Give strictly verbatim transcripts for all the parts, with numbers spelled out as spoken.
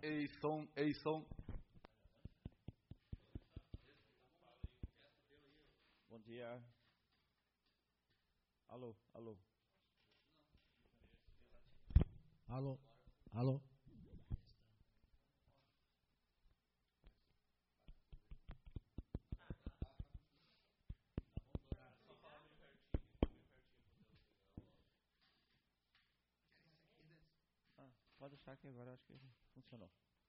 Ei, som, ei, som. Bom dia. Alô, alô. Alô, alô. Ah, pode deixar que agora acho que funcionou.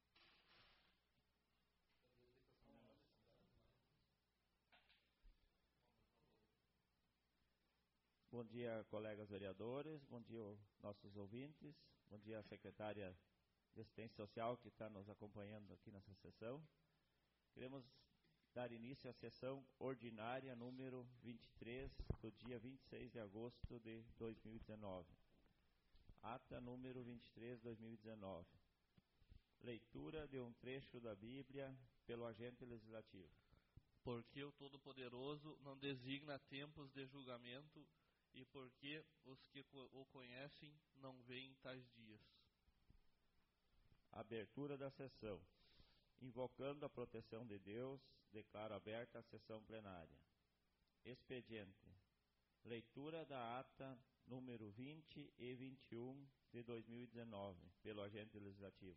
Bom dia, colegas vereadores, bom dia, nossos ouvintes, bom dia, a secretária de Assistência Social que está nos acompanhando aqui nessa sessão. Queremos dar início à sessão ordinária número vinte e três, do dia vinte e seis de agosto de dois mil e dezenove. Ata número vinte e três, dois mil e dezenove. Leitura de um trecho da Bíblia pelo agente legislativo. Porque o Todo-Poderoso não designa tempos de julgamento e porque os que o conhecem não veem tais dias. Abertura da sessão. Invocando a proteção de Deus, declaro aberta a sessão plenária. Expediente. Leitura da ata número vinte e vinte e um de dois mil e dezenove, pelo agente legislativo.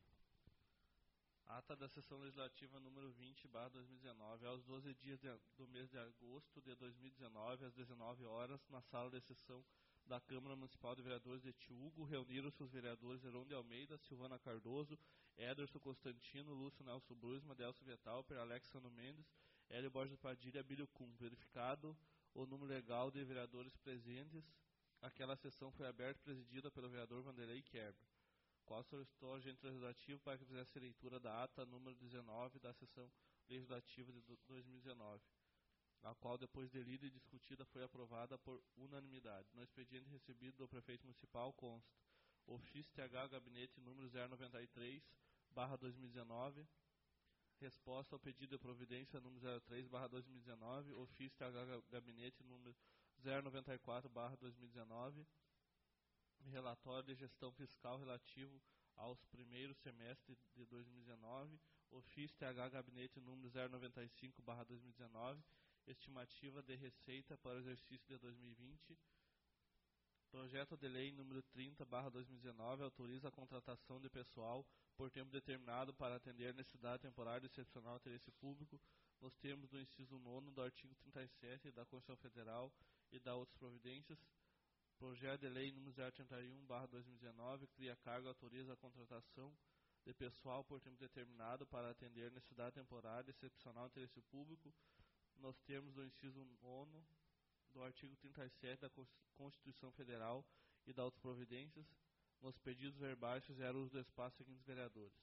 Ata da sessão legislativa número vinte barra dois mil e dezenove, aos doze dias de, do mês de agosto de dois mil e dezenove, às dezenove horas, na sala de sessão da Câmara Municipal de Vereadores de Tiúgo, reuniram-se os vereadores Heron de Almeida, Silvana Cardoso, Ederson Constantino, Lúcio Nelson Brusma, Delcio Vetalper, Alex Sano Mendes, Hélio Borges Padilha e Abílio Kuhn. Verificado o número legal de vereadores presentes, aquela sessão foi aberta e presidida pelo vereador Vanderlei Kerber, qual solicitou ao agente legislativo para que fizesse a leitura da ata número dezenove da sessão legislativa de dois mil e dezenove, a qual, depois de lida e discutida, foi aprovada por unanimidade. No expediente recebido do prefeito municipal consta ofício T H Gabinete número zero noventa e três barra dois mil e dezenove, resposta ao pedido de providência número zero três barra dois mil e dezenove, ofício T H Gabinete número zero noventa e quatro barra dois mil e dezenove, relatório de gestão fiscal relativo aos primeiros semestres de dois mil e dezenove, ofício T H Gabinete número zero noventa e cinco barra dois mil e dezenove, estimativa de receita para o exercício de dois mil e vinte, projeto de lei número trinta barra dois mil e dezenove, autoriza a contratação de pessoal por tempo determinado para atender necessidade temporária e excepcional de interesse público, nos termos do inciso nono do artigo trinta e sete da Constituição Federal e da outras providências. Projeto de lei número zero trinta e um barra dois mil e dezenove, cria cargo e autoriza a contratação de pessoal por tempo determinado para atender necessidade temporária e excepcional de interesse público, nos termos do inciso nono do artigo trinta e sete da Constituição Federal e da outras providências. Nos pedidos verbais fizeram uso do espaço seguintes vereadores.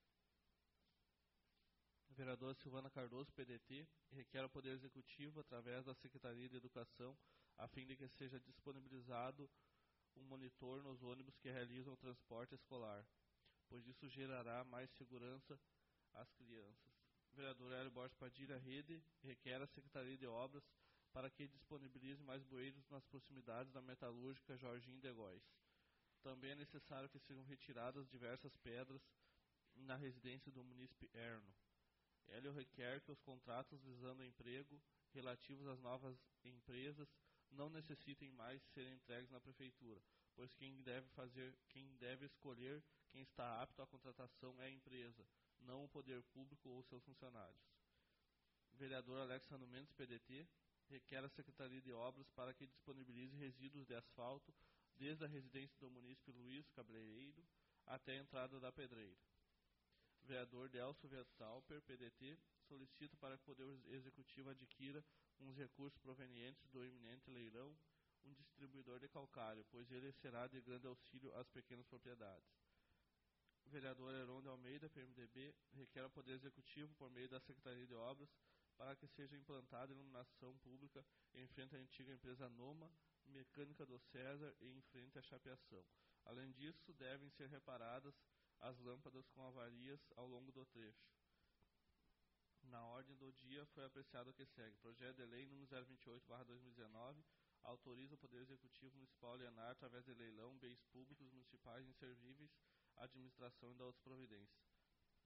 Vereadora Silvana Cardoso, P D T, requer ao Poder Executivo, através da Secretaria de Educação, a fim de que seja disponibilizado um monitor nos ônibus que realizam o transporte escolar, pois isso gerará mais segurança às crianças. Vereador Hélio Borges Padilha, Rede, requer à Secretaria de Obras para que disponibilize mais bueiros nas proximidades da metalúrgica Jorginho de Góis. Também é necessário que sejam retiradas diversas pedras na residência do munícipe Erno. Hélio requer que os contratos visando emprego relativos às novas empresas não necessitem mais serem entregues na prefeitura, pois quem deve fazer, quem deve escolher quem está apto à contratação é a empresa, não o poder público ou seus funcionários. Vereador Alex Sano Mendes, P D T, requer a Secretaria de Obras para que disponibilize resíduos de asfalto desde a residência do munícipe Luiz Cabeleireiro até a entrada da Pedreira. Vereador Delcio Vetalper, P D T, solicita para que o Poder Executivo adquira uns recursos provenientes do iminente leilão um distribuidor de calcário, pois ele será de grande auxílio às pequenas propriedades. Vereador Heron de Almeida, P M D B, requer ao Poder Executivo, por meio da Secretaria de Obras, para que seja implantada iluminação pública em frente à antiga empresa Noma, Mecânica do César e em frente à Chapeação. Além disso, devem ser reparadas as lâmpadas com avarias ao longo do trecho. Na ordem do dia foi apreciado o que segue. Projeto de lei número zero vinte e oito barra dois mil e dezenove autoriza o Poder Executivo Municipal alienar, através de leilão, bens públicos municipais inservíveis à administração e da outras providências.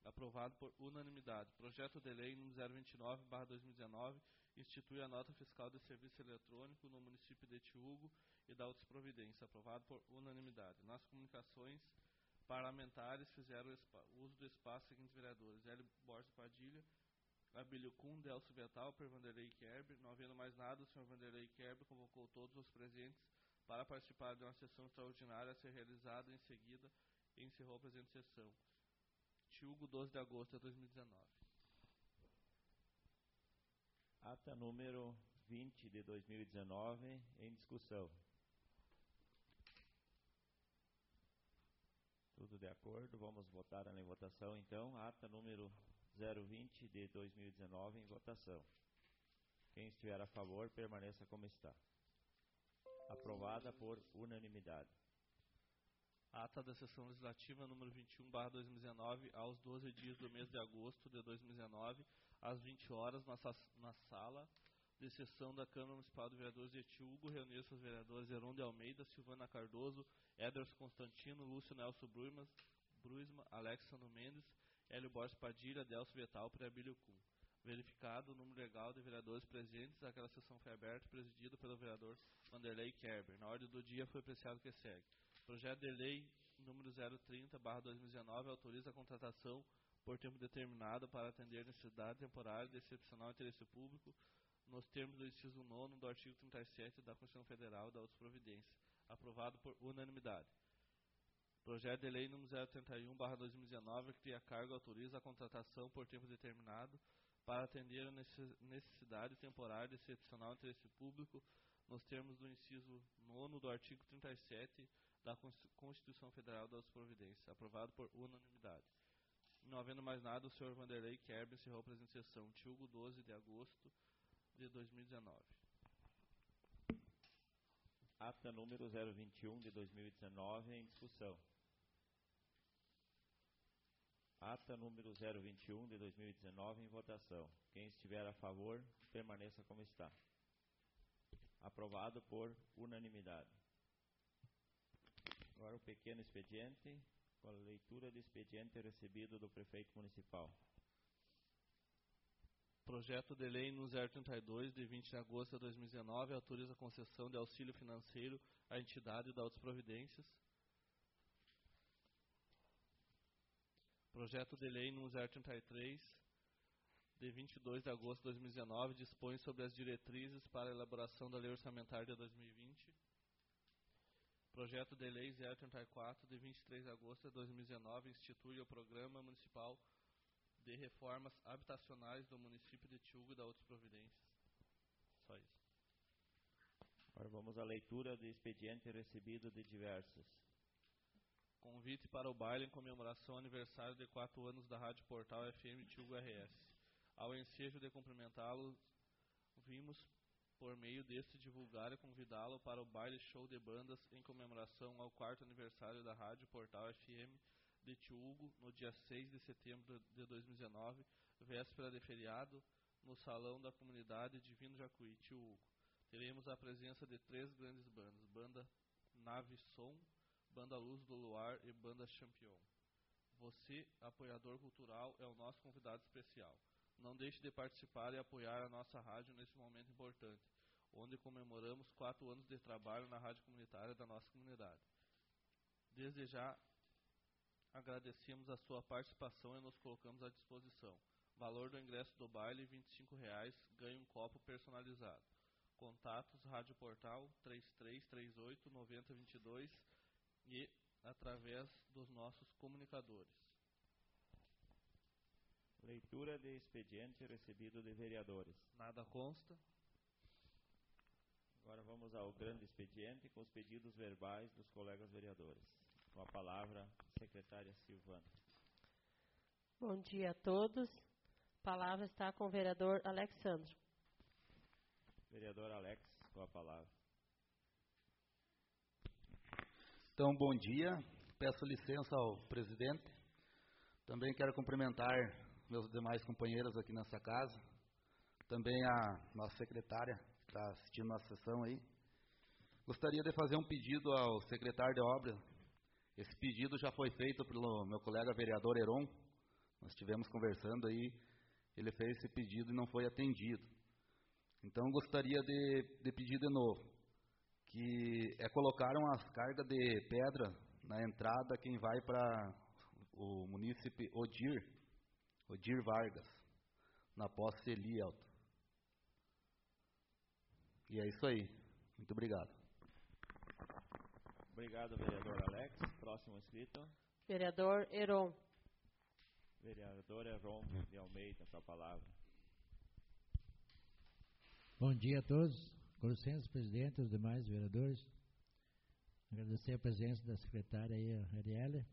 Aprovado por unanimidade. Projeto de lei número zero vinte e nove barra dois mil e dezenove institui a nota fiscal de serviço eletrônico no município de Etiúgo e da outras providências. Aprovado por unanimidade. Nas comunicações parlamentares fizeram uso do espaço seguintes vereadores: Hélio Borges Padilha, Abílio Kuhn, Delcio Vital, por Vanderlei Kerber. Não havendo mais nada, o senhor Vanderlei Kerber convocou todos os presentes para participar de uma sessão extraordinária a ser realizada em seguida e encerrou a presente sessão. Etiúgo, doze de agosto de dois mil e dezenove. Ata número vinte de dois mil e dezenove em discussão. Tudo de acordo, vamos votar em votação então. Ata número zero vinte de dois mil e dezenove em votação. Quem estiver a favor, permaneça como está. Aprovada por unanimidade. Ata da sessão legislativa número vinte e um barra dois mil e dezenove, aos doze dias do mês de agosto de dois mil e dezenove, às vinte horas, na, na sala de sessão da Câmara Municipal de Vereadores de Etiúgo, reuniram-se os vereadores Heron de Almeida, Silvana Cardoso, Ederson Constantino, Lúcio Nelson Bruisma, Bruisma Alexandre Mendes, Hélio Borges Padilha, Delcio Vital, por Abílio Kuhn. Verificado o número legal de vereadores presentes, aquela sessão foi aberta e presidida pelo vereador Vanderlei Kerber. Na ordem do dia foi apreciado o que segue. Projeto de lei número zero trinta barra dois mil e dezenove autoriza a contratação por tempo determinado para atender necessidade temporária de excepcional interesse público nos termos do inciso nono do artigo trinta e sete da Constituição Federal e da outras providências. Aprovado por unanimidade. Projeto de lei número zero trinta e um barra dois mil e dezenove cria cargo e autoriza a contratação por tempo determinado para atender a necessidade temporária de excepcional interesse público nos termos do inciso nono do artigo trinta e sete da Constituição Federal das Providências. Aprovado por unanimidade. Não havendo mais nada, o senhor Vanderlei Kerber encerrou a presente sessão. Etiúgo, doze de agosto de dois mil e dezenove. Ata número zero vinte e um de dois mil e dezenove em discussão. Ata número zero vinte e um de dois mil e dezenove em votação. Quem estiver a favor, permaneça como está. Aprovado por unanimidade. Agora o pequeno expediente, com a leitura do expediente recebido do prefeito municipal. Projeto de lei número zero trinta e dois, de vinte de agosto de dois mil e dezenove, autoriza a concessão de auxílio financeiro à entidade da outras providências. Projeto de lei número zero trinta e três, de vinte e dois de agosto de dois mil e dezenove, dispõe sobre as diretrizes para a elaboração da lei orçamentária de dois mil e vinte. Projeto de lei zero trinta e quatro, de vinte e três de agosto de dois mil e dezenove, institui o Programa Municipal de Reformas Habitacionais do município de Etiúgo e da outras providências. Só isso. Agora vamos à leitura do expediente recebido de diversos. Convite para o baile em comemoração ao aniversário de quatro anos da Rádio Portal F M Etiúgo R S. Ao ensejo de cumprimentá-lo, vimos por meio deste divulgar e convidá-lo para o baile show de bandas em comemoração ao quarto aniversário da Rádio Portal F M de Etiúgo, no dia seis de setembro de dois mil e dezenove, véspera de feriado, no Salão da Comunidade Divino Jacuí, Etiúgo. Teremos a presença de três grandes bandas, Banda Nave Som, Banda Luz do Luar e Banda Champion. Você, apoiador cultural, é o nosso convidado especial. Não deixe de participar e apoiar a nossa rádio nesse momento importante, onde comemoramos quatro anos de trabalho na rádio comunitária da nossa comunidade. Desde já, agradecemos a sua participação e nos colocamos à disposição. Valor do ingresso do baile, vinte e cinco reais, ganhe um copo personalizado. Contatos, Rádio Portal, três três três oito, nove zero dois dois e através dos nossos comunicadores. Leitura de expediente recebido de vereadores. Nada consta. Agora vamos ao grande expediente com os pedidos verbais dos colegas vereadores. Com a palavra, secretária Silvana. Bom dia a todos. A palavra está com o vereador Alexandre. Vereador Alex, com a palavra. Então, bom dia. Peço licença ao presidente. Também quero cumprimentar meus demais companheiros aqui nessa casa. Também a nossa secretária, que está assistindo a sessão aí. Gostaria de fazer um pedido ao secretário de obras. Esse pedido já foi feito pelo meu colega vereador Heron. Nós estivemos conversando aí, ele fez esse pedido e não foi atendido. Então, gostaria de, de pedir de novo, que é colocar umas cargas de pedra na entrada quem vai para o munícipe Odir, Odir Vargas, na posse Elielto. E é isso aí. Muito obrigado. Obrigado, vereador Alex. Próximo inscrito. Vereador Heron. Vereador Heron de Almeida, com a palavra. Bom dia a todos. Com licença, presidente, os demais vereadores. Agradecer a presença da secretária aí, a Arielle.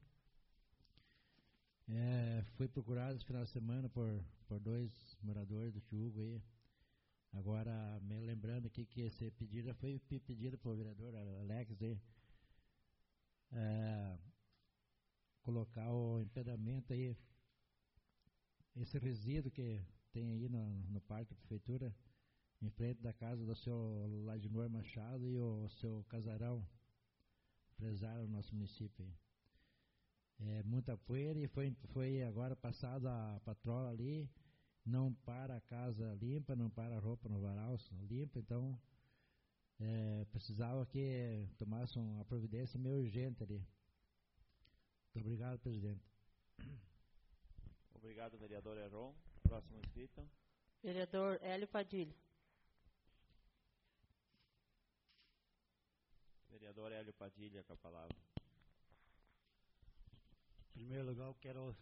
É, fui procurado esse final de semana por, por dois moradores do Tiúgo aí. Agora, me lembrando aqui que esse pedido já foi pedido pelo vereador Alex aí. É, colocar o empedamento aí, esse resíduo que tem aí no, no parque da prefeitura, em frente da casa do seu Ladinor Machado e o seu casarão, empresário do nosso município aí. É muita poeira e foi, foi agora passada a patrola ali, não para a casa limpa, não para a roupa no varal limpa, então é, precisava que tomasse uma providência meio urgente ali. Muito obrigado, presidente. Obrigado, vereador Heron. Próximo inscrito. Vereador Hélio Padilha. Vereador Hélio Padilha, com a palavra. Em primeiro lugar, eu quero...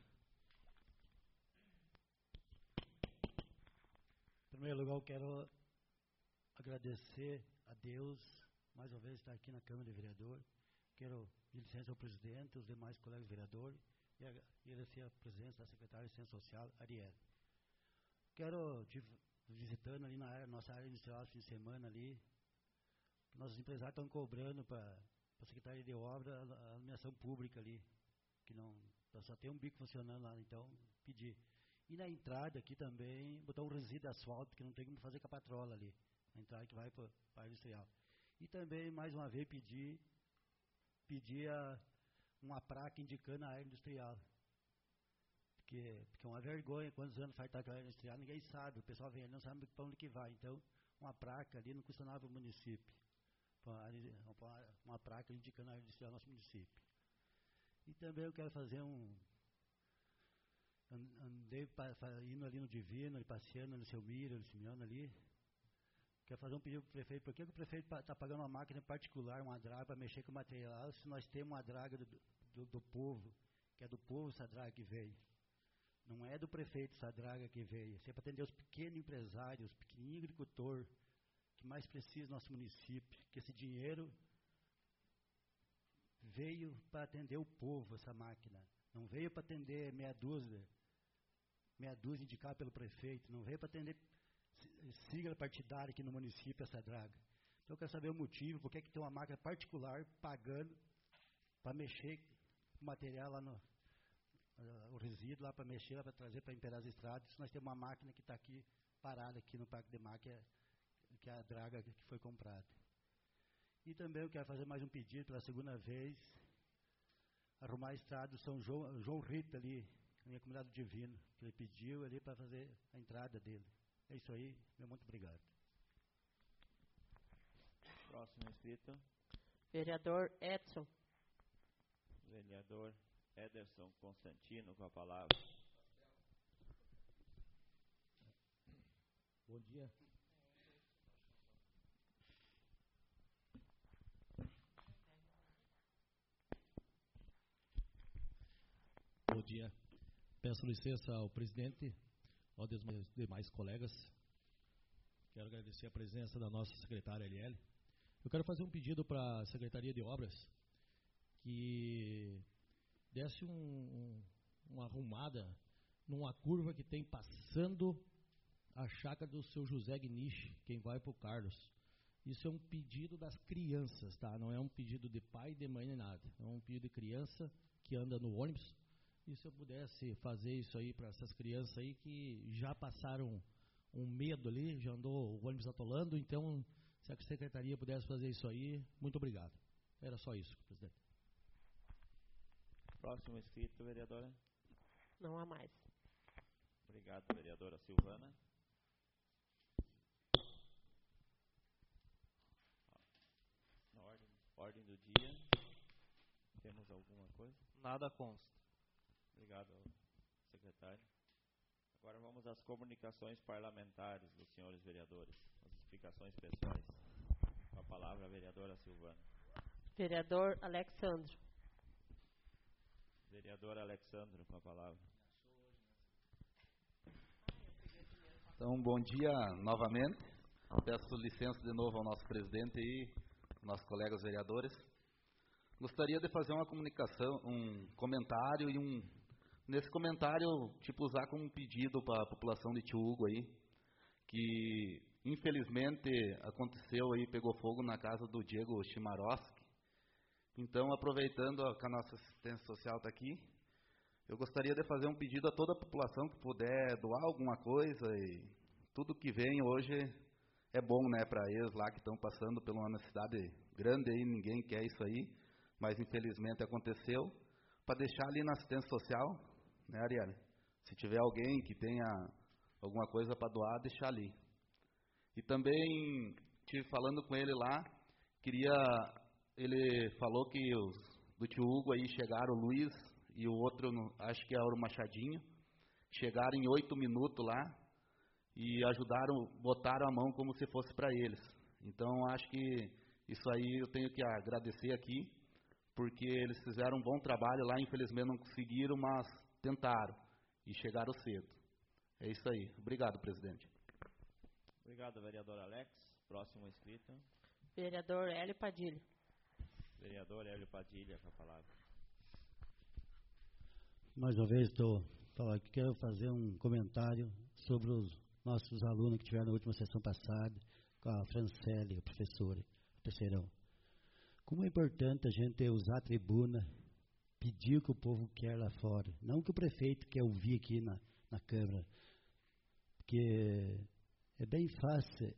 Em primeiro lugar, eu quero agradecer a Deus, mais uma vez, estar aqui na Câmara de Vereadores. Quero pedir licença ao presidente, os demais colegas vereadores, e agradecer a presença da secretária de Assistência Social, Arielle. Quero, visitando ali na área, nossa área industrial, fim de semana ali, nossos empresários estão cobrando para a Secretaria de Obra a iluminação pública ali, que não, só tem um bico funcionando lá, então pedir. E na entrada aqui também, botar um resíduo de asfalto, que não tem como fazer com a patrola ali, na entrada que vai para a área industrial. E também, mais uma vez, pedir, pedir a, uma placa indicando a área industrial. Porque, porque é uma vergonha, quantos anos faz estar com a área industrial, ninguém sabe, o pessoal vem ali, não sabe para onde que vai. Então, uma placa ali não custa nada para o município. Uma, uma placa indicando a área industrial do nosso município. E também eu quero fazer um... Andei pa, pa, indo ali no Divino, passeando no Seu Mira, no Simeone ali. Quero fazer um pedido para o prefeito. Por que, que o prefeito está pagando uma máquina particular, uma draga, para mexer com o material, se nós temos uma draga do, do, do povo, que é do povo essa draga que veio? Não é do prefeito essa draga que veio. Isso é para atender os pequenos empresários, os pequenos agricultores, que mais precisa do nosso município. Que esse dinheiro veio para atender o povo, essa máquina. Não veio para atender meia dúzia, meia dúzia indicada pelo prefeito. Não veio para atender sigla partidária aqui no município, essa draga. Então eu quero saber o motivo, por que é que tem uma máquina particular pagando para mexer o material lá no... Uh, o resíduo lá para mexer, lá para trazer para imperar as estradas. Se nós temos uma máquina que está aqui parada aqui no Parque de Mar, que é, que é a draga que foi comprada. E também eu quero fazer mais um pedido pela segunda vez, arrumar a estrada do São João, João Rita ali, na minha comunidade do Divino, que ele pediu ali para fazer a entrada dele. É isso aí, meu muito obrigado. Próximo inscrito. Vereador Edson. Vereador Ederson Constantino, com a palavra. Bom dia. Bom dia. Peço licença ao presidente, aos demais colegas. Quero agradecer a presença da nossa secretária Arielle. Eu quero fazer um pedido para a Secretaria de Obras que desse um, um, uma arrumada numa curva que tem passando a chácara do seu José Gnich, quem vai para o Carlos. Isso é um pedido das crianças, tá? Não é um pedido de pai, de mãe, nem nada. É um pedido de criança que anda no ônibus. E se eu pudesse fazer isso aí para essas crianças aí que já passaram um medo ali, já andou o ônibus atolando, então se a secretaria pudesse fazer isso aí, muito obrigado. Era só isso, presidente. Próximo inscrito, vereadora. Não há mais. Obrigado, vereadora Silvana. Na ordem, ordem do dia, temos alguma coisa? Nada consta. Obrigado, secretário. Agora vamos às comunicações parlamentares dos senhores vereadores, as explicações pessoais. Com a palavra, a vereadora Silvana. Vereador Alexandro. Vereador Alexandro, com a palavra. Então, bom dia novamente. Peço licença de novo ao nosso presidente e nossos colegas vereadores. Gostaria de fazer uma comunicação, um comentário e um... Nesse comentário, tipo, usar como um pedido para a população de Tio Hugo aí, que infelizmente aconteceu aí, pegou fogo na casa do Diego Chimarowski. Então, aproveitando que a nossa assistência social está aqui, eu gostaria de fazer um pedido a toda a população que puder doar alguma coisa, e tudo que vem hoje é bom, né, para eles lá que estão passando por uma necessidade grande aí, ninguém quer isso aí, mas infelizmente aconteceu, para deixar ali na assistência social, né, Ariane? Se tiver alguém que tenha alguma coisa para doar, deixar ali. E também, estive falando com ele lá, queria, ele falou que os do Tio Hugo aí chegaram, o Luiz e o outro, acho que é o Machadinho, chegaram em oito minutos lá e ajudaram, botaram a mão como se fosse para eles. Então, acho que isso aí eu tenho que agradecer aqui, porque eles fizeram um bom trabalho lá, infelizmente não conseguiram, mas tentaram e chegaram cedo. É isso aí. Obrigado, presidente. Obrigado, vereador Alex. Próximo inscrito. Vereador Hélio Padilha. Vereador Hélio Padilha, com a palavra. Mais uma vez, estou falando que quero fazer um comentário sobre os nossos alunos que tiveram na última sessão passada, com a Francele, a professora, terceirão. Como é importante a gente usar a tribuna, pedir o que o povo quer lá fora, não o que o prefeito quer ouvir aqui na, na Câmara. Porque é bem fácil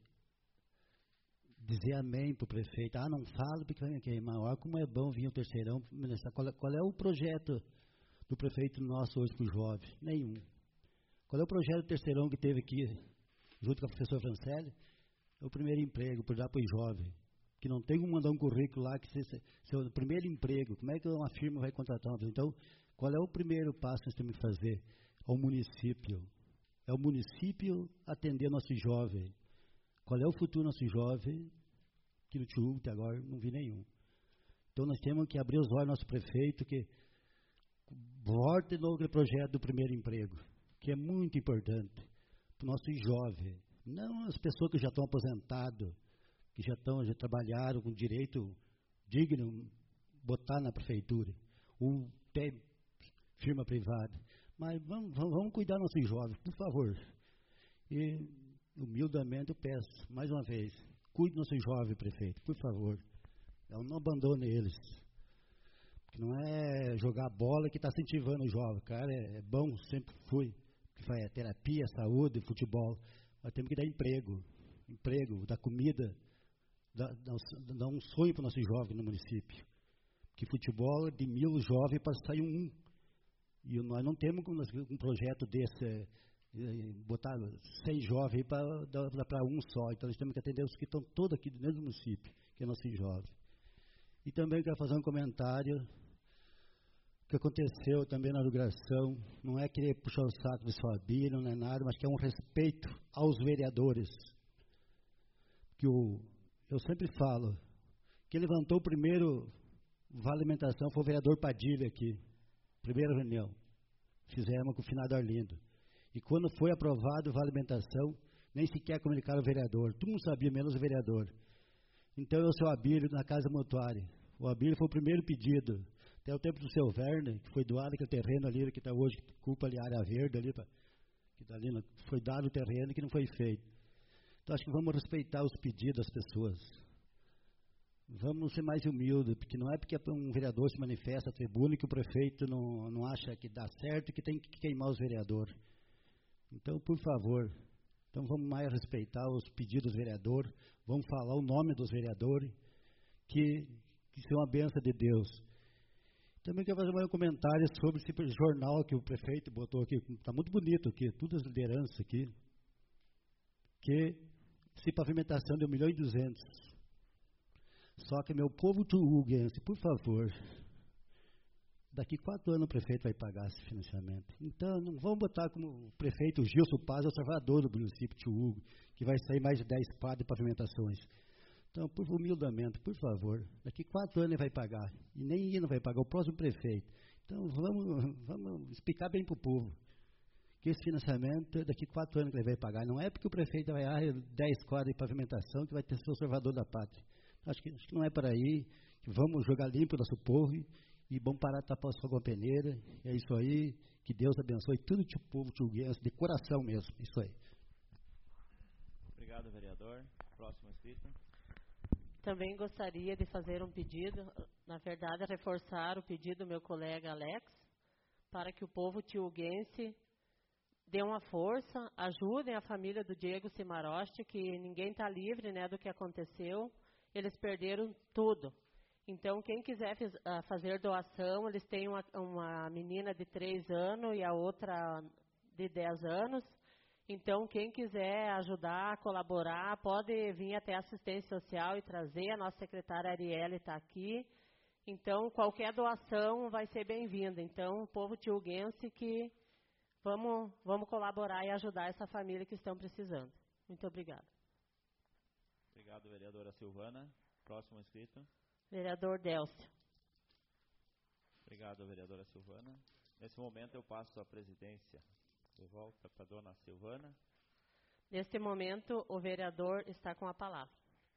dizer amém para o prefeito. Ah, não falo porque vai me queimar. Olha como é bom vir o terceirão. Qual, qual é o projeto do prefeito nosso hoje para o jovem? Nenhum. Qual é o projeto do terceirão que teve aqui, junto com a professora Francele? É o primeiro emprego, por dar para o jovem. Que não tem como mandar um currículo lá, que seja seu primeiro emprego. Como é que uma firma vai contratar uma? Então, qual é o primeiro passo que nós temos que fazer? Ao município. É o município atender nosso jovem. Qual é o futuro do nosso jovem? Que no Tio Hugo até agora não vi nenhum. Então, nós temos que abrir os olhos do nosso prefeito, que volte de novo aquele projeto do primeiro emprego, que é muito importante para o nosso jovem. Não as pessoas que já estão aposentadas, que já estão, já trabalharam com direito digno, botar na prefeitura, ou tem firma privada. Mas vamos, vamos, vamos cuidar dos nossos jovens, por favor. E, humildemente, eu peço, mais uma vez, cuide dos nossos jovens, prefeito, por favor. Não abandone eles. Porque não é jogar bola que está incentivando o jovem. Cara, é, é bom, sempre fui. Que faz terapia, saúde, futebol. Mas temos que dar emprego. Emprego, dar comida. Dar, dar um sonho para o nosso jovem no município. Porque futebol, de mil jovens, para sair um. E nós não temos um projeto desse, é, botar cem jovens para dar para um só. Então, nós temos que atender os que estão todos aqui dentro do município, que é nosso jovem. E também quero fazer um comentário que aconteceu também na inauguração. Não é querer puxar o saco do Fabílio, não é nada, mas que é um respeito aos vereadores. Que o, eu sempre falo, quem levantou o primeiro vale alimentação foi o vereador Padilha aqui. Primeira reunião. Fizemos com o finado Arlindo. E quando foi aprovado o vale alimentação, nem sequer comunicaram o vereador. Todo mundo sabia, menos o vereador. Então, eu sou o Abílio, na Casa Mortuária. O Abílio foi o primeiro pedido. Até o tempo do seu Werner, que foi doado aquele terreno ali, que está hoje, que culpa ali a área verde ali, pra, que tá ali, foi dado o terreno que não foi feito. Então, acho que vamos respeitar os pedidos das pessoas. Vamos ser mais humildes, porque não é porque um vereador se manifesta à tribuna que o prefeito não, não acha que dá certo e que tem que queimar os vereadores. Então, por favor, então vamos mais respeitar os pedidos dos vereadores, vamos falar o nome dos vereadores, que, que são a bênção de Deus. Também quero fazer um comentário sobre esse jornal que o prefeito botou aqui. Está muito bonito aqui, todas as lideranças aqui. Que se pavimentação de um milhão e duzentos. Só que meu povo tuuguense, por favor, daqui quatro anos o prefeito vai pagar esse financiamento. Então, não vamos botar como o prefeito Gilson Paz, é o salvador do município de Tiúgo, que vai sair mais de dez quadros de pavimentações. Então, por humildamente, por favor, daqui quatro anos ele vai pagar. E nem ele não vai pagar, o próximo prefeito. Então, vamos, vamos explicar bem para o povo que esse financiamento, daqui quatro anos que ele vai pagar. Não é porque o prefeito vai dar dez quadros de pavimentação que vai ter seu salvador da pátria. Acho que, acho que não é por aí. Vamos jogar limpo o nosso povo e vamos parar de tapar o sol com a peneira. É isso aí. Que Deus abençoe tudo o povo tiuguense, de coração mesmo. Isso aí. Obrigado, vereador. Próximo inscrito. Também gostaria de fazer um pedido, na verdade, reforçar o pedido do meu colega Alex, para que o povo tiuguense dê uma força, ajudem a família do Diego Cimaroste, que ninguém está livre, né, do que aconteceu. Eles perderam tudo. Então, quem quiser fiz, uh, fazer doação, eles têm uma, uma menina de três anos e a outra de dez anos. Então, quem quiser ajudar, colaborar, pode vir até a assistência social e trazer. A nossa secretária Arielle está aqui. Então, qualquer doação vai ser bem-vinda. Então, o povo tiuguense que vamos, vamos colaborar e ajudar essa família que estão precisando. Muito obrigada. Obrigado, vereadora Silvana. Próximo inscrito. Vereador Délcio. Obrigado, vereadora Silvana. Nesse momento, eu passo a presidência de volta para a dona Silvana. Neste momento, o vereador está com a palavra.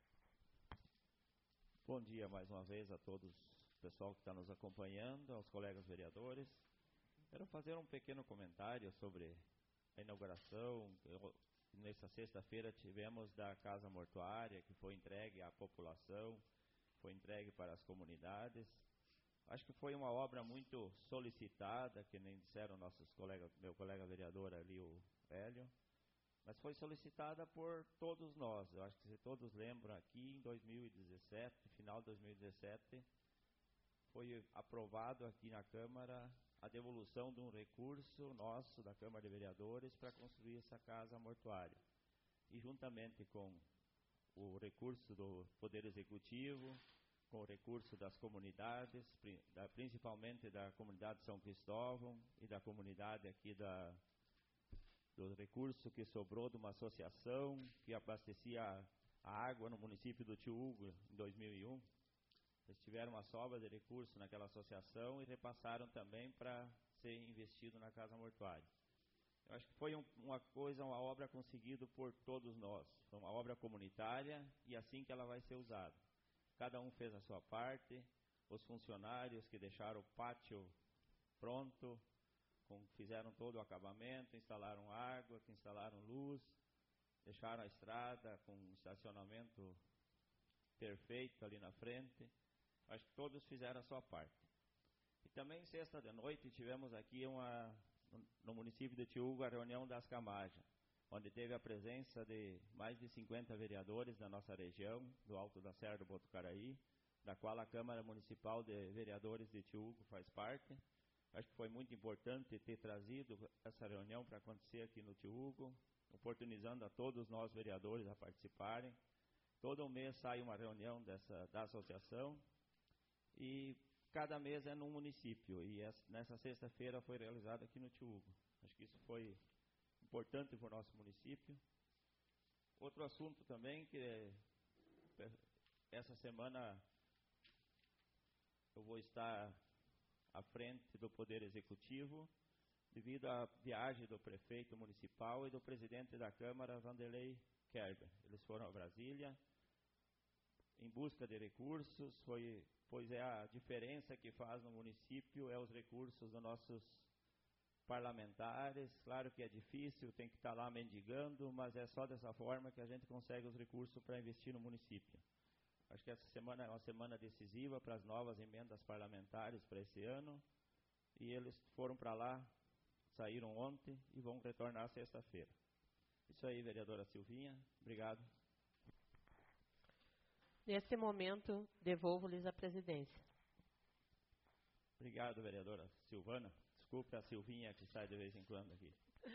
Bom dia mais uma vez a todos, o pessoal que está nos acompanhando, aos colegas vereadores. Quero fazer um pequeno comentário sobre a inauguração. Eu, nessa sexta-feira tivemos da Casa Mortuária, que foi entregue à população, foi entregue para as comunidades. Acho que foi uma obra muito solicitada, que nem disseram nossos colegas, meu colega vereador ali, o Hélio, mas foi solicitada por todos nós. Eu acho que se todos lembram aqui, em dois mil e dezessete, final de dois mil e dezessete, foi aprovado aqui na Câmara a devolução de um recurso nosso, da Câmara de Vereadores, para construir essa casa mortuária. E juntamente com o recurso do Poder Executivo, com o recurso das comunidades, principalmente da comunidade de São Cristóvão e da comunidade aqui da, do recurso que sobrou de uma associação que abastecia a água no município do Tiúgo em dois mil e um. Eles tiveram uma sobra de recursos naquela associação e repassaram também para ser investido na casa mortuária. Eu acho que foi um, uma coisa, uma obra conseguida por todos nós. Foi uma obra comunitária e assim que ela vai ser usada. Cada um fez a sua parte, os funcionários que deixaram o pátio pronto, com, fizeram todo o acabamento, instalaram água, que instalaram luz, deixaram a estrada com um estacionamento perfeito ali na frente. Acho que todos fizeram a sua parte. E também sexta de noite tivemos aqui uma, no município de Tiúgo, a reunião das Camajas, onde teve a presença de mais de cinquenta vereadores da nossa região, do Alto da Serra do Botucaraí, da qual a Câmara Municipal de Vereadores de Tiúgo faz parte. Acho que foi muito importante ter trazido essa reunião para acontecer aqui no Tiúgo, oportunizando a todos nós vereadores a participarem. Todo mês sai uma reunião dessa, da associação e cada mês é num município. E essa, nessa sexta-feira foi realizada aqui no Tiúgo. Acho que isso foi importante para o nosso município. Outro assunto também, que é, essa semana eu vou estar à frente do Poder Executivo, devido à viagem do prefeito municipal e do presidente da Câmara, Vanderlei Kerber. Eles foram a Brasília em busca de recursos, foi, pois é a diferença que faz no município, é os recursos dos nossos parlamentares. Claro que é difícil, tem que estar lá mendigando, mas é só dessa forma que a gente consegue os recursos para investir no município. Acho que essa semana é uma semana decisiva para as novas emendas parlamentares para esse ano, e eles foram para lá, saíram ontem e vão retornar sexta-feira. Isso aí, vereadora Silvinha. Obrigado. Neste momento, devolvo-lhes a presidência. Obrigado, vereadora Silvana. Desculpe a Silvinha que sai de vez em quando aqui.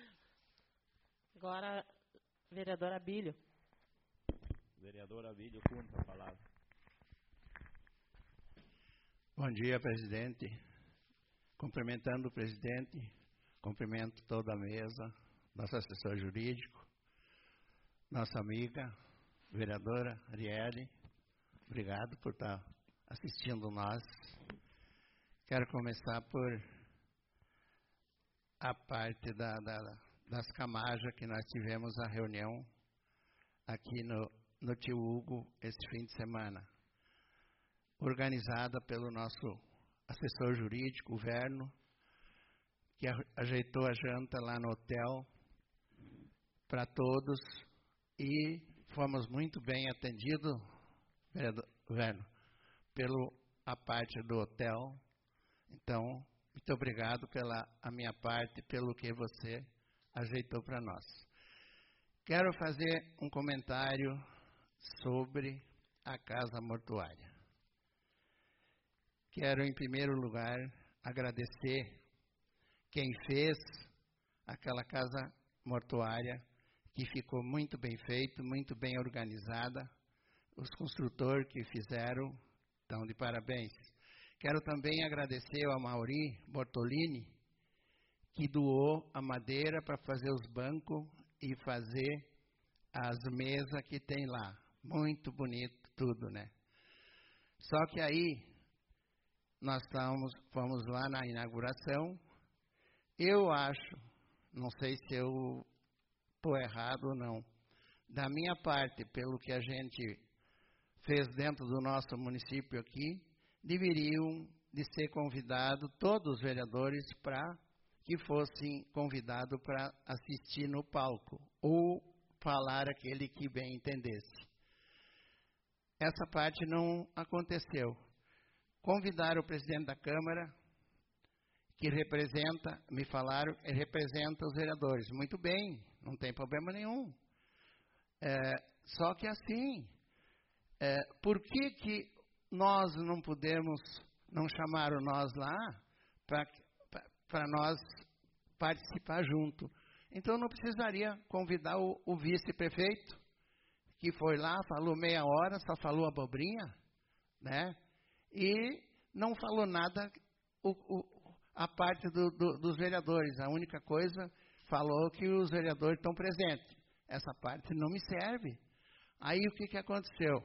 Agora, vereadora Abílio. Vereadora Abílio, cumpre a palavra. Bom dia, presidente. Cumprimentando o presidente, cumprimento toda a mesa, nosso assessor jurídico, nossa amiga, vereadora Arielle. Obrigado por estar assistindo nós. Quero começar por a parte da, da, das camajas que nós tivemos a reunião aqui no, no Tio Hugo esse fim de semana, organizada pelo nosso assessor jurídico, o Verno, que ajeitou a janta lá no hotel para todos e fomos muito bem atendidos, vereador Verno, pela a parte do hotel. Então, muito obrigado pela a minha parte, pelo que você ajeitou para nós. Quero fazer um comentário sobre a casa mortuária. Quero, em primeiro lugar, agradecer quem fez aquela casa mortuária, que ficou muito bem feito, muito bem organizada. Os construtores que fizeram estão de parabéns. Quero também agradecer ao Mauri Bortolini, que doou a madeira para fazer os bancos e fazer as mesas que tem lá. Muito bonito tudo, né? Só que aí, nós estamos, fomos lá na inauguração. Eu acho, não sei se eu estou errado ou não, da minha parte, pelo que a gente fez dentro do nosso município aqui, deveriam de ser convidados todos os vereadores para que fossem convidados para assistir no palco, ou falar aquele que bem entendesse. Essa parte não aconteceu. Convidaram o presidente da Câmara, que representa, me falaram, representa os vereadores. Muito bem, não tem problema nenhum. É, só que assim, é, por que que nós não podemos, não chamaram nós lá para nós participar junto? Então não precisaria convidar o, o vice-prefeito, que foi lá, falou meia hora, só falou abobrinha, né? E não falou nada o, o, a parte do, do, dos vereadores. A única coisa, falou que os vereadores estão presentes. Essa parte não me serve. Aí o que, que aconteceu?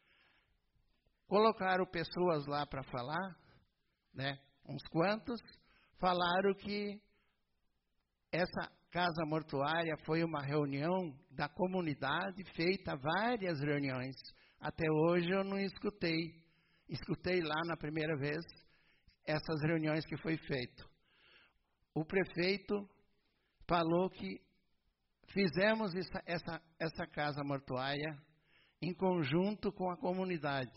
Colocaram pessoas lá para falar, né? Uns quantos, falaram que essa casa mortuária foi uma reunião da comunidade, feita várias reuniões. Até hoje eu não escutei. Escutei lá na primeira vez essas reuniões que foi feito. O prefeito falou que fizemos essa, essa, essa casa mortuária em conjunto com a comunidade.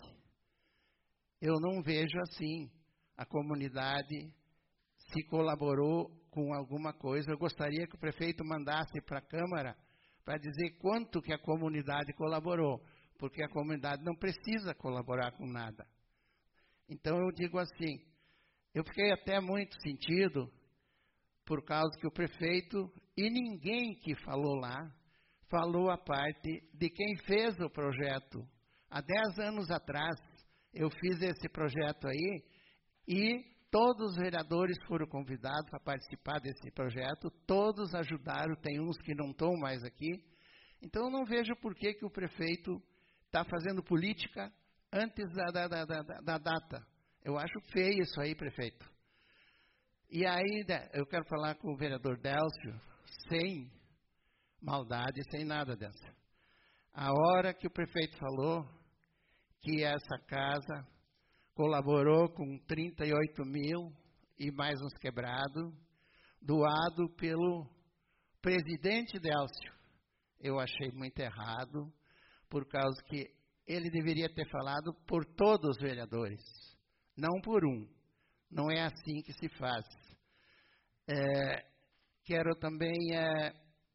Eu não vejo assim. A comunidade se colaborou com alguma coisa. Eu gostaria que o prefeito mandasse para a Câmara para dizer quanto que a comunidade colaborou, porque a comunidade não precisa colaborar com nada. Então eu digo assim, eu fiquei até muito sentido, por causa que o prefeito, e ninguém que falou lá, falou a parte de quem fez o projeto. Há dez anos atrás, eu fiz esse projeto aí, e todos os vereadores foram convidados para participar desse projeto, todos ajudaram, tem uns que não estão mais aqui. Então eu não vejo por que, que o prefeito está fazendo política antes da, da, da, da, da data. Eu acho feio isso aí, prefeito. E aí, eu quero falar com o vereador Délcio, sem maldade, sem nada dessa. A hora que o prefeito falou que essa casa colaborou com trinta e oito mil e mais uns quebrados, doado pelo presidente Délcio, eu achei muito errado, por causa que ele deveria ter falado por todos os vereadores, não por um. Não é assim que se faz. É, quero também é,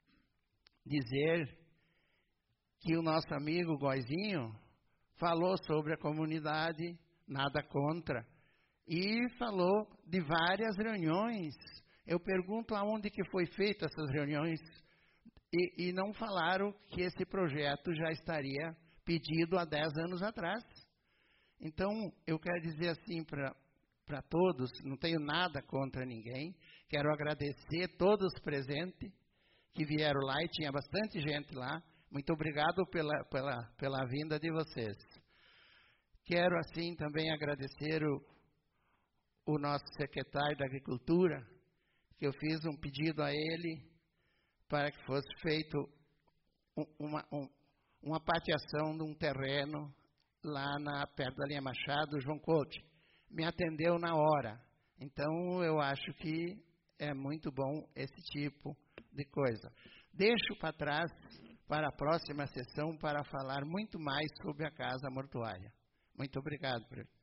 dizer que o nosso amigo Goizinho falou sobre a comunidade, nada contra. e falou de várias reuniões. Eu pergunto aonde que foi feita essas reuniões e, e não falaram que esse projeto já estaria pedido há dez anos atrás. Então, eu quero dizer assim para para todos, não tenho nada contra ninguém, quero agradecer todos os presentes que vieram lá, e tinha bastante gente lá. Muito obrigado pela, pela, pela vinda de vocês. Quero, assim, também agradecer o, o nosso secretário da Agricultura, que eu fiz um pedido a ele para que fosse feito uma, um, uma pateação de um terreno lá na, perto da linha Machado, João Couto. Me atendeu na hora. Então, eu acho que é muito bom esse tipo de coisa. Deixo para trás, para a próxima sessão, para falar muito mais sobre a Casa Mortuária. Muito obrigado, presidente.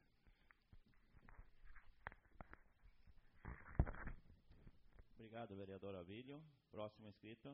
Obrigado, vereador Abílio. Próximo inscrito.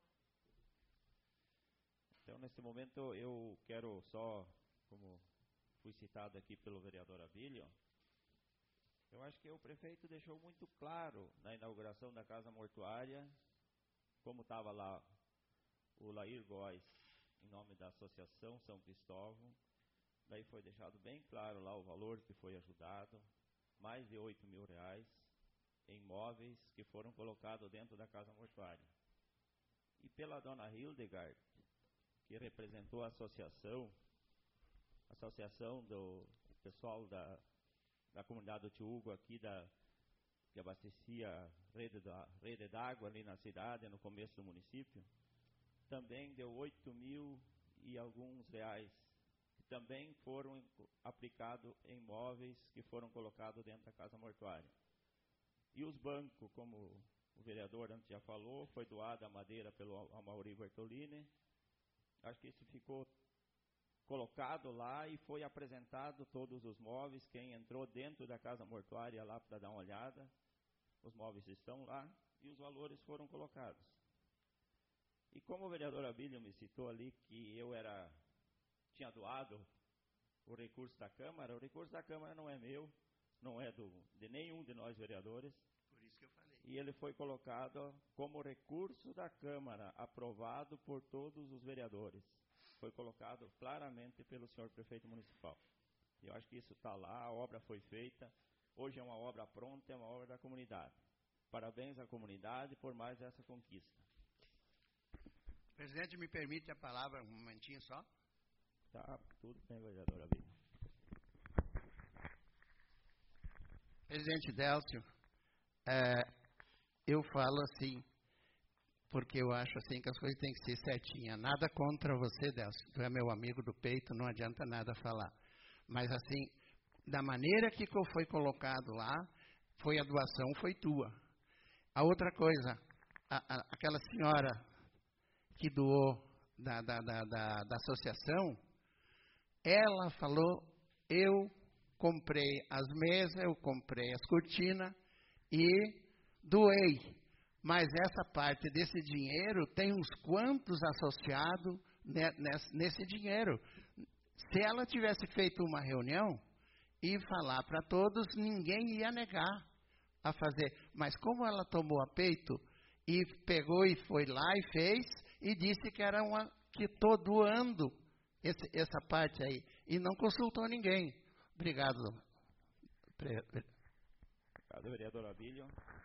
Então, nesse momento, eu quero só, como fui citado aqui pelo vereador Abílio, eu acho que o prefeito deixou muito claro na inauguração da Casa Mortuária, como estava lá o Lair Góes, em nome da Associação São Cristóvão. Daí foi deixado bem claro lá o valor que foi ajudado, mais de oito mil reais, em móveis que foram colocados dentro da Casa Mortuária. E pela dona Hildegard, que representou a associação, a associação do pessoal da, da comunidade do Tio Hugo aqui, da, que abastecia a rede da rede d'água ali na cidade, no começo do município, também deu oito mil e alguns reais, que também foram aplicados em móveis que foram colocados dentro da Casa Mortuária. E os bancos, como o vereador antes já falou, foi doada a madeira pelo Amaury Bertolini. Acho que isso ficou colocado lá e foi apresentado todos os móveis. Quem entrou dentro da Casa Mortuária lá para dar uma olhada, os móveis estão lá e os valores foram colocados. E como o vereador Abílio me citou ali que eu era, tinha doado o recurso da Câmara, o recurso da Câmara não é meu, não é do, de nenhum de nós vereadores. Por isso que eu falei. E ele foi colocado como recurso da Câmara, aprovado por todos os vereadores. Foi colocado claramente pelo senhor prefeito municipal. E eu acho que isso está lá, a obra foi feita. Hoje é uma obra pronta, é uma obra da comunidade. Parabéns à comunidade por mais essa conquista. Presidente, me permite a palavra um momentinho só? Tá, tudo bem, vereador Abílio. Presidente Délcio, é, eu falo assim, porque eu acho assim que as coisas têm que ser certinhas. Nada contra você, Délcio. Tu é meu amigo do peito, não adianta nada falar. Mas assim, da maneira que foi colocado lá, foi a doação, foi tua. A outra coisa, a, a, aquela senhora que doou da, da, da, da, da associação, ela falou, eu comprei as mesas, eu comprei as cortinas e doei. Mas essa parte desse dinheiro tem uns quantos associados nesse, nesse dinheiro. Se ela tivesse feito uma reunião e falar para todos, ninguém ia negar a fazer. Mas como ela tomou a peito e pegou e foi lá e fez e disse que era uma que estou doando esse, essa parte aí e não consultou ninguém. Obrigado. Obrigado, vereador Abílio.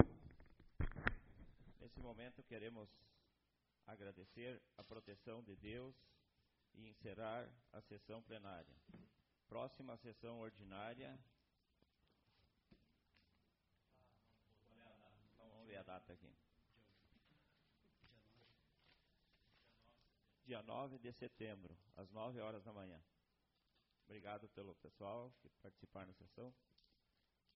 Nesse momento queremos agradecer a proteção de Deus e encerrar a sessão plenária. Próxima sessão ordinária. Então vamos ver a data aqui. Dia nove de setembro, às nove horas da manhã. Obrigado pelo pessoal que participaram da sessão.